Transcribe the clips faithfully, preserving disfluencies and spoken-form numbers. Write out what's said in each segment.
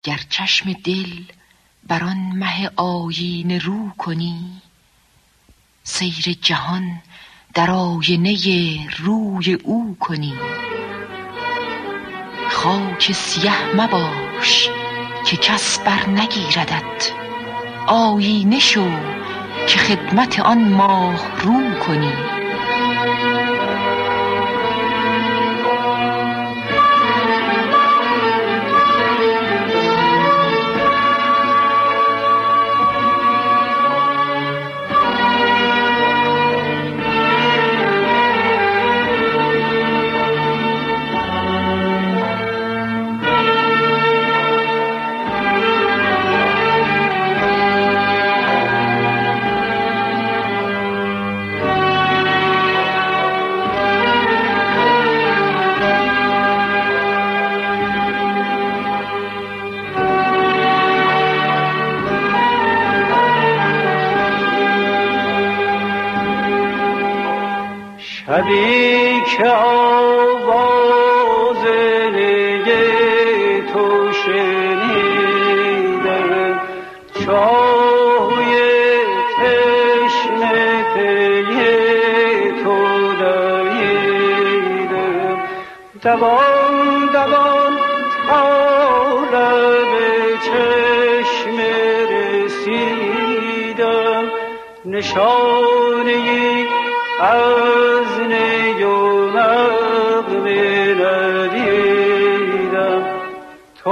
گر چشم دل بر آن مه آیینه رو کنی، سیر جهان در آینه روی او کنی. خاک سیه مباش که کس بر نگیردت، آیینه شو که خدمت آن ماه رو کنی. شبی که آواز نی تو شنیدم، چای تشنه پی تو دویدم، دوان دوان تا لب چشم رسیدم، نشانه از نی و نغمه ندیدم. تو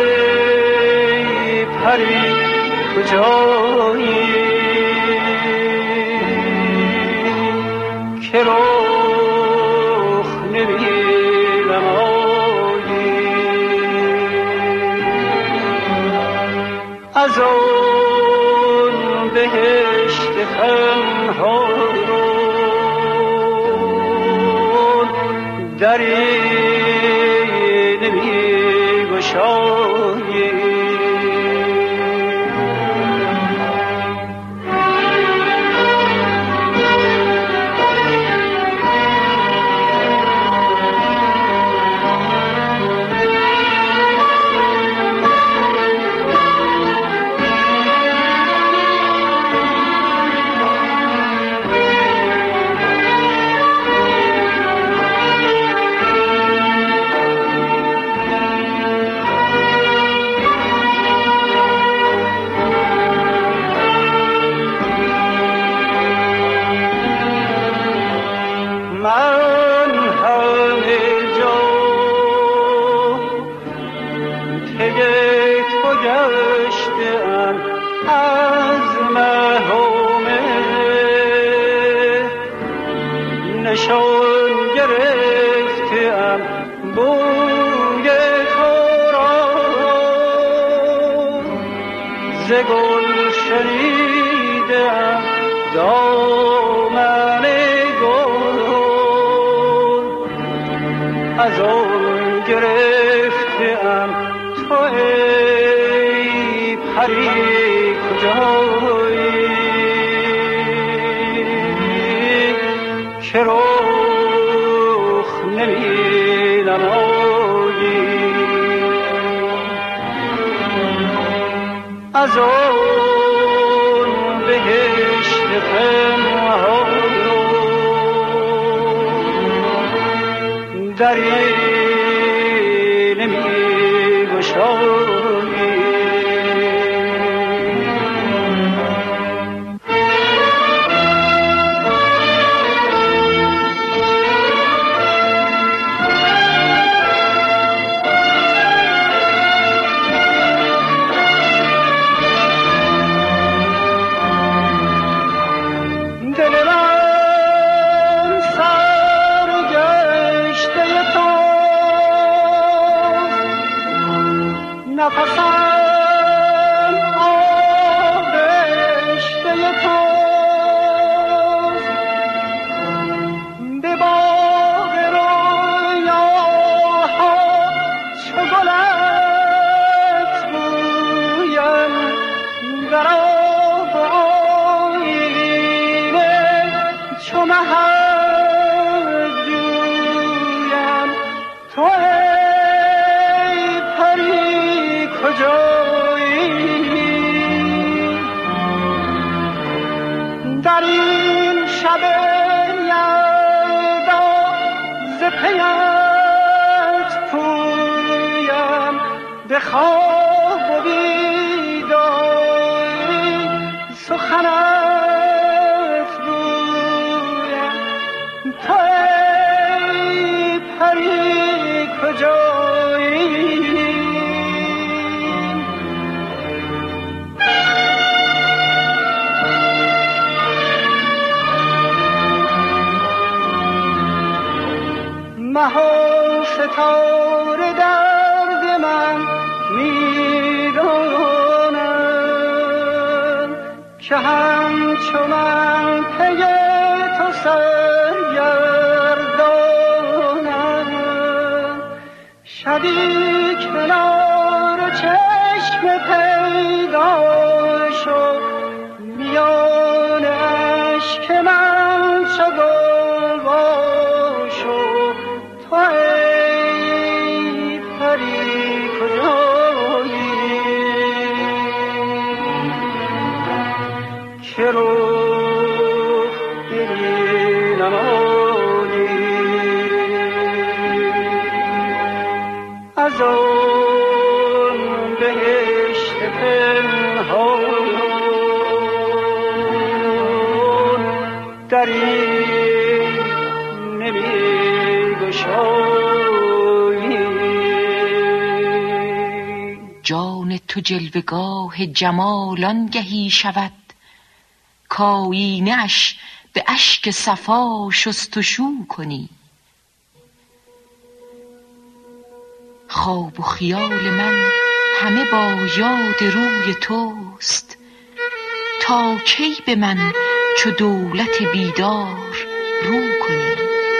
ای پری کجایی که رخ نمایی؟ از آن بهشت خمها دری نمی گشایی. نشان گرفتم بوی تو را، ز گل شنیدم دامن گل، از آن گرفتم تو ای پری کجایی که رخ نمی نمایی؟ از آن بهشت پنهان دری نمی گشایی. نفسم آغشته توست، به باغ رویاها چو گلت بویم، در آب آیینه چو مهت جویم. تو ای پری کجا به خواب و بیداری سخنت گویم تو ای پری کجایی مها ستاره درد من میدانم که همچو من پی تو سرگردانم شبی کنار چشم پیدا شو میان اشک من چو گل باشو تو ای پری کجایی که رخ ببینم از آن بهشت پنهان دری نمی‌گشایی جان تو جلوگاه جمال آنگهی شود کآیینه اش به اشک صفا شستشو کنی خواب و خیال من همه با یاد روی توست تا کی به من چو دولت بیدار رو کنی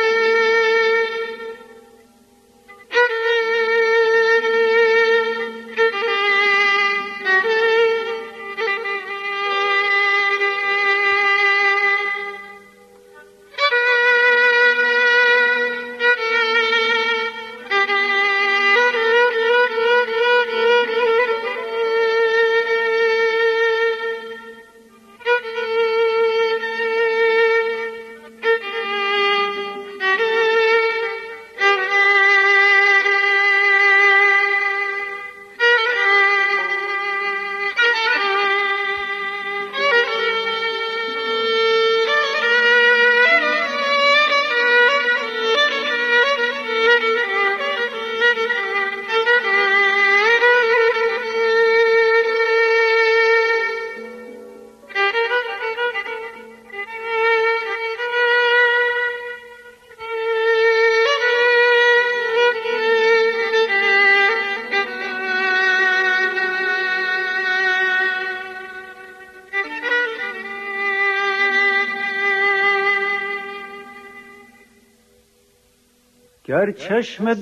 گر چشم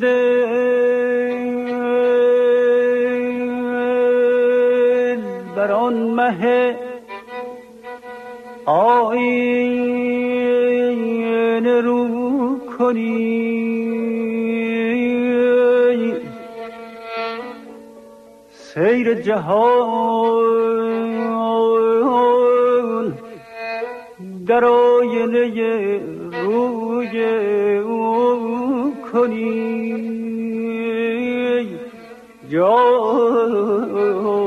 دل بر آن مه آیینه رو کنی سیر جهان در آینه روی او کنی جان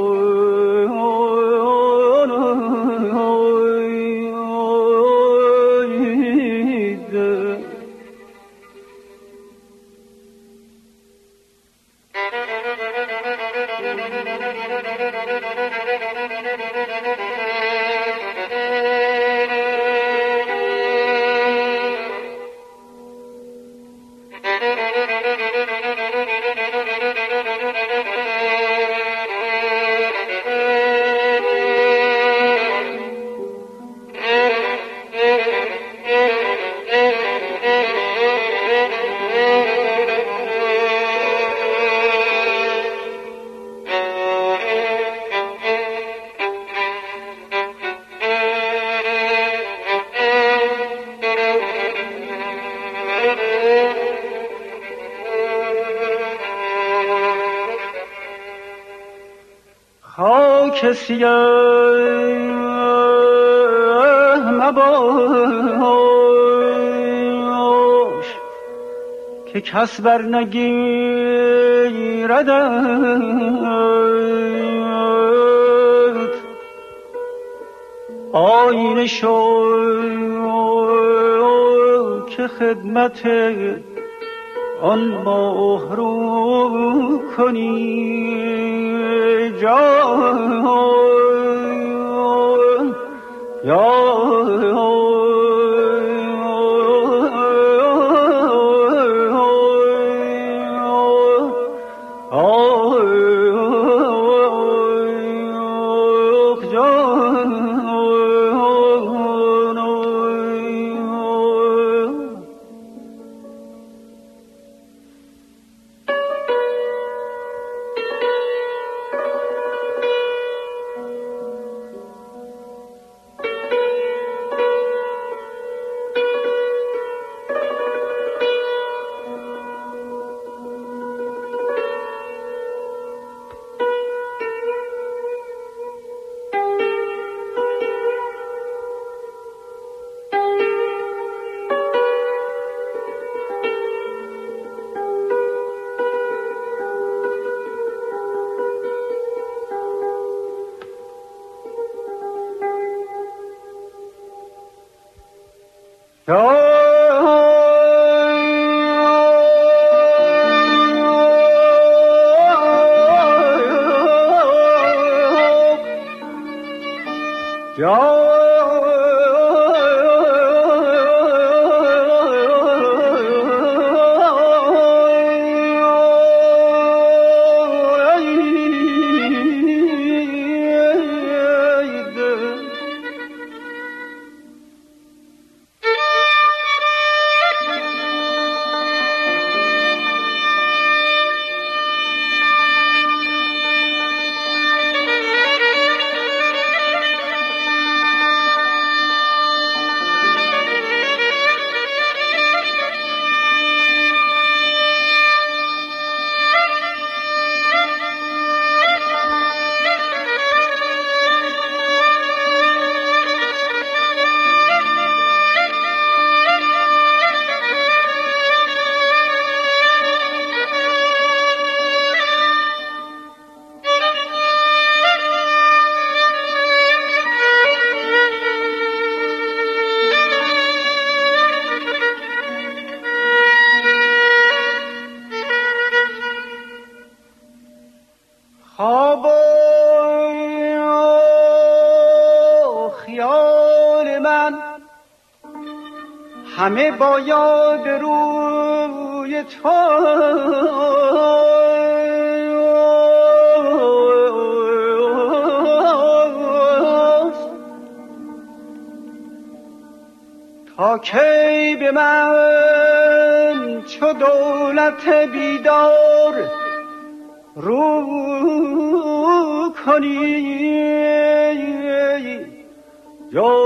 خاک سیاه مباش که کس بر نگیردش آینه شو که خدمت آن ماه رو کنی جان یا خواب و خیال من همه با یاد روی تو تا کی به من چو دولت بیدار رو کنی یا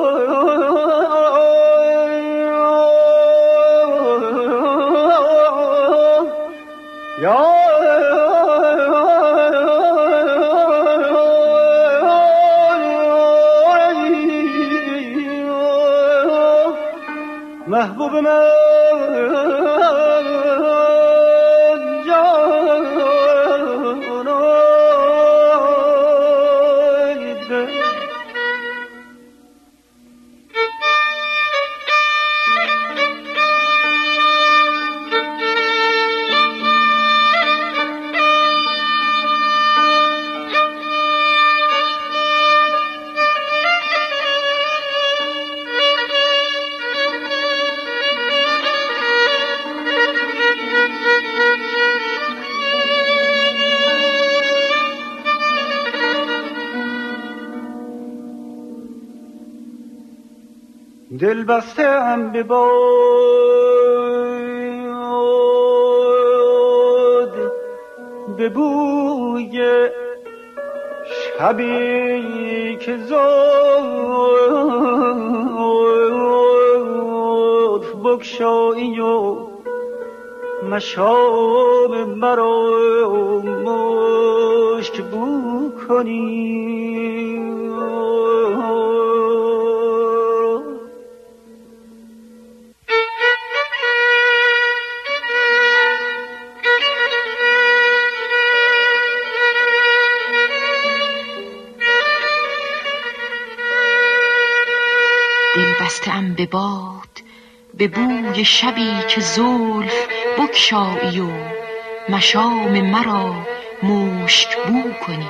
یا محبوب من دل بسته ام به باد به بوی شبی که زلف بگشایی و مشام مرا مشک بو کنی ام به باد، به بوی شبی که زلف بگشایی و مشام مرا مشک بو کنی.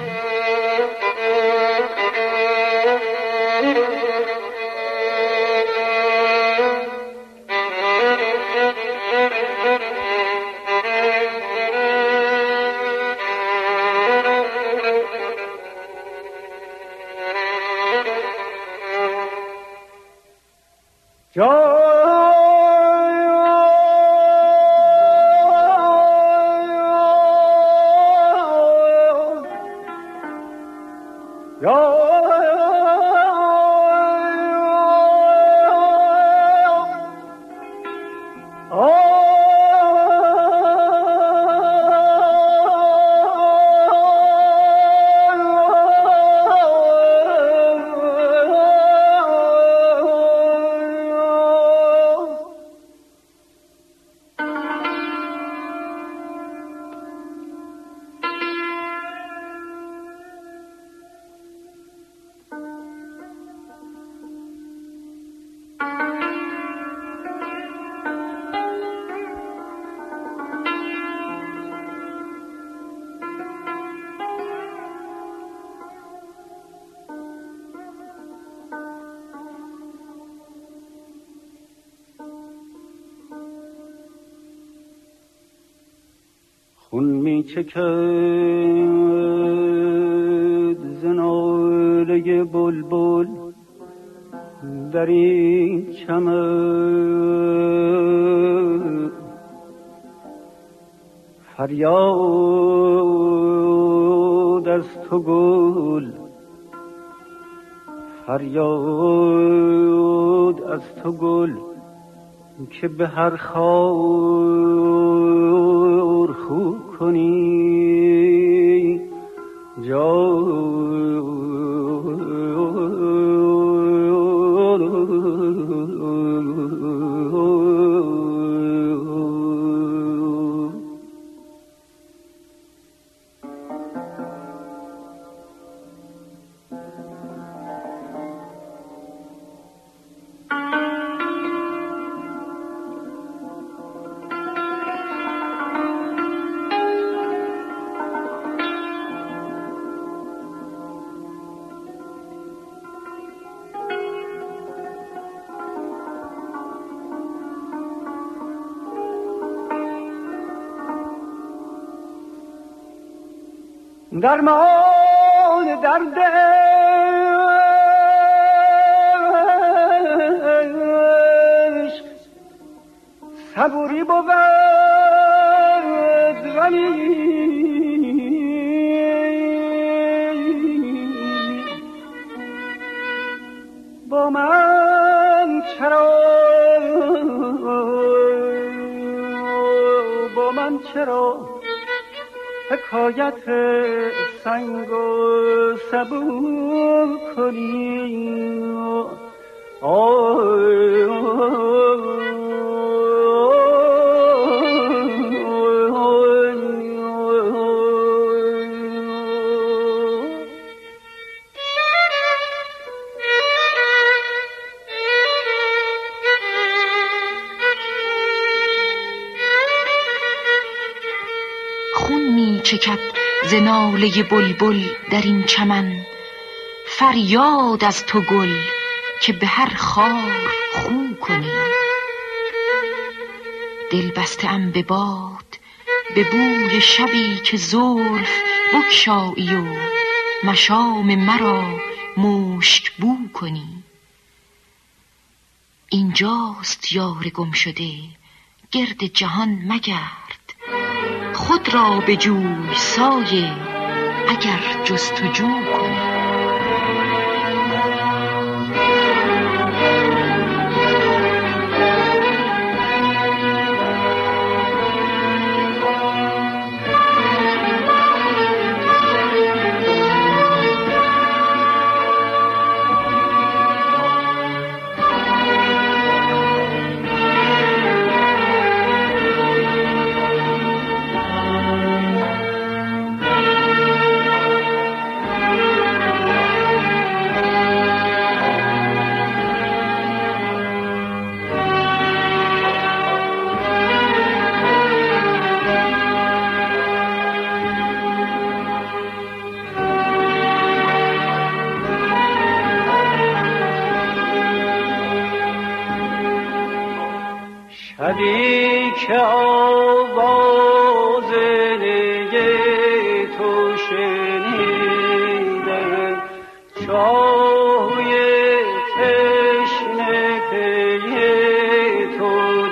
خون می چکد ز ناله بلبل در این چمن، فریاد از تو گل، فریاد از تو گل که به هر خار خو کنی جان. درمان دردش صبوری بود غمی، با من چرا با من چرا حکایت سنگ و سبو کنی. آی چکد ز ناله بلبل در این چمن، فریاد از تو گل که به هر خار خو کنی. دل بسته ام به باد، به بوی شبی که زلف بگشایی و مشام مرا مشک بو کنی. اینجاست یار گم شده گرد جهان مگرد، خود را بجوی سایه اگر جستجو کنی. که آواز نی تو شنیدم، چاهوی تشنه پی تو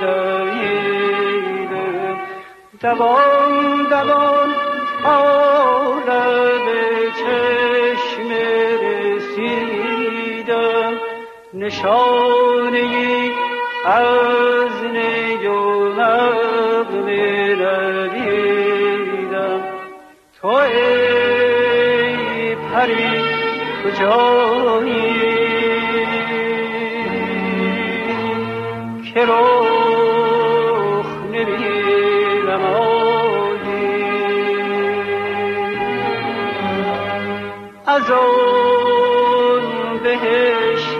دویدم، دوان دوان تا لب چشمه رسیدم، نشانه‌ای از نی و نغمه ندیدم. تو ای پری کجایی که رخ نمی‌نمایی، از آن بهشت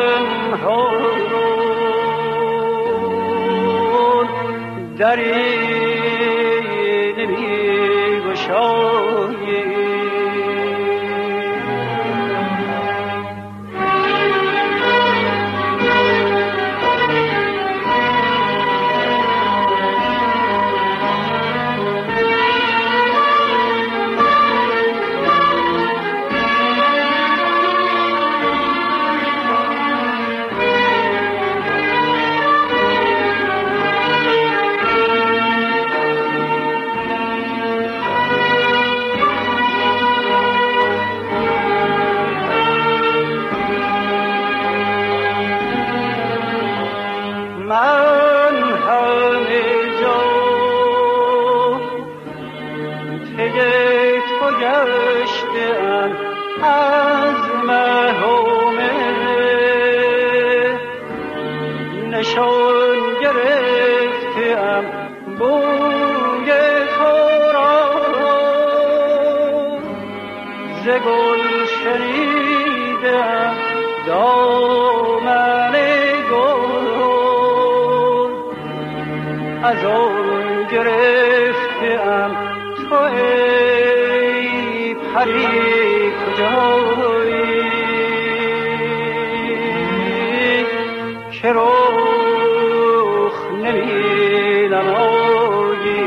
پنهان دری نمی‌گشایی. من همه جا پی تو گشتم، از مه و مه نشان گرفتم بوی تو را، ز گل شنیدم دامن از آن گرفتم. تو ای پری کجایی که رخ نمی‌نمایی،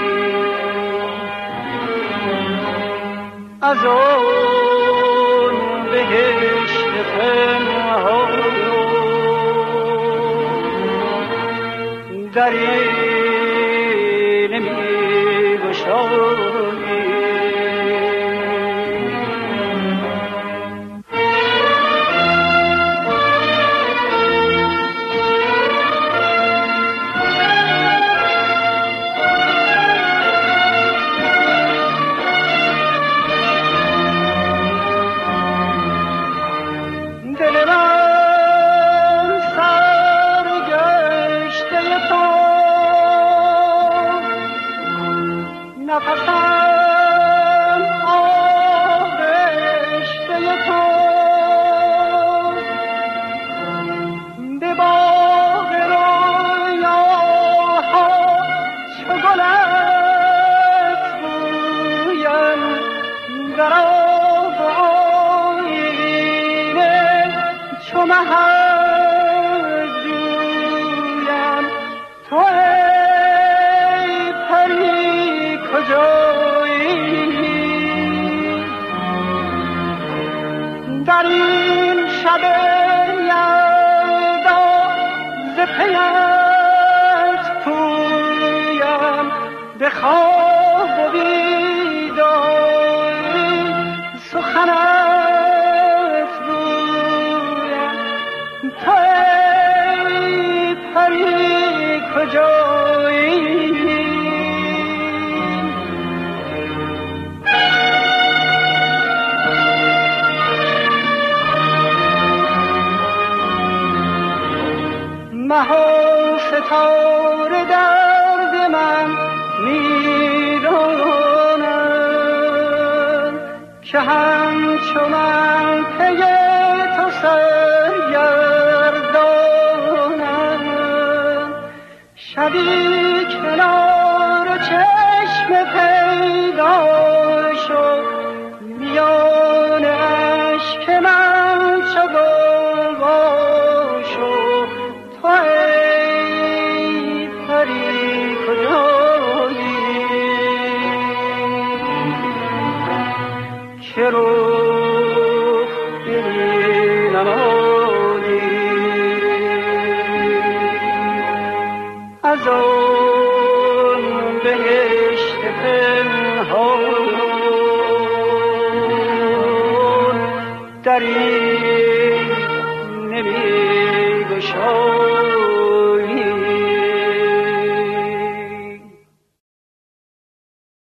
از آن بهشت پنهان دری نمی‌گشایی. دل من سرگشته تو، نفسم آغشته تو، به باغ رویاها چو گلت بویم، در آب آیینه چو مهت جویم. تو ای پری کجایی در این شب یلدا، ز پیت پویم، به خواب و بیداری سخنت گویم. تو ای پری کجایی مها ستاره درد من میدانند که همچو من پی تو سرگردانند. شبی کنار چشم پیدا شد، میان اشک من چو گلوا شد. تو ای پری رخ نمایی از آن بهشت پنهان دری نمی